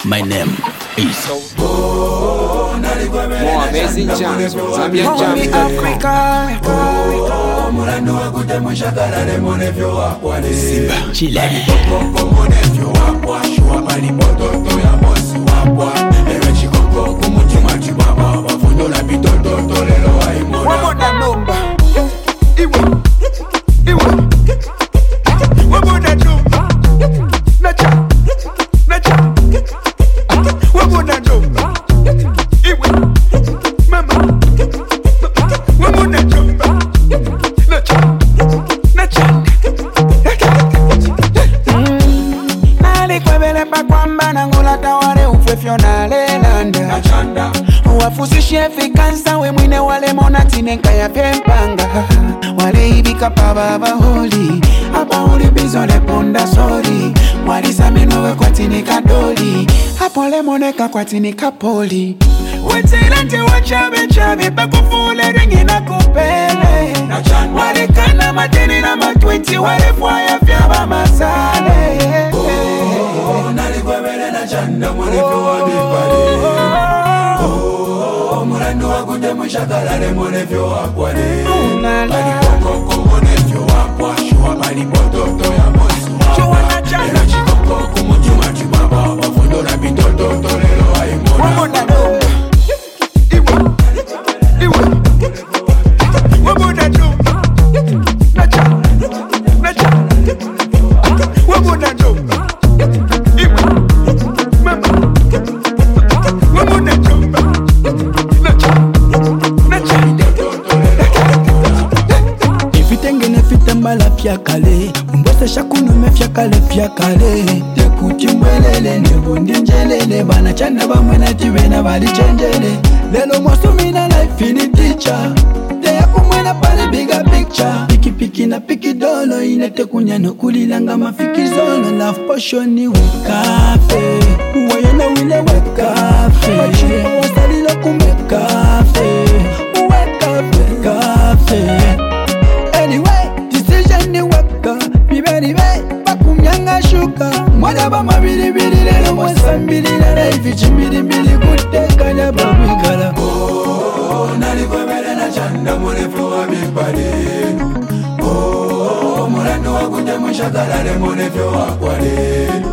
My name is more amazing jams. Zambian jams. Simba Chile. Wafusishe fikansa we mwine wale mona tinenka ya pempanga wale ibika pa baba holi hapa huli bizole ponda sori wali samenowe kwa tinika doli hapo le moneka kwa tinika poli wetilante wachabe chabe pakufule ringi na kupele wale kana mateni na matwiti wale fwaya fyaba masale nalikwebele na chanda mwale fwa bipale Murano wakude mwishakalale monevyo wakwale Malipoko monevyo wakwa Shua malipototo ya mosu wakwa Ela chikoko kumutuma chibaba Wafundo na bitoto lelo haimona la fiakale Mbose shakuno me fiakale Tekuti mwelele nebundi njelele Bana chanda ba mwena tibena bali chenjele Lelo mwasumina life ini teacher Deya kumwena pale bigger picture Piki na piki dolo Inete kunyano kulilanga mafiki zolo Love potion ni wekafe Uwayona wile wekafe Machipa wasalilo kumekafe Wekafe Anyway bakumyanga shuka mwana ba mabili lelo mwasambili na life chimbili kutekanya babigala nalikwebele na chanda mwalefu wa bipale Murano wakude mwishakalale monevyo wakwale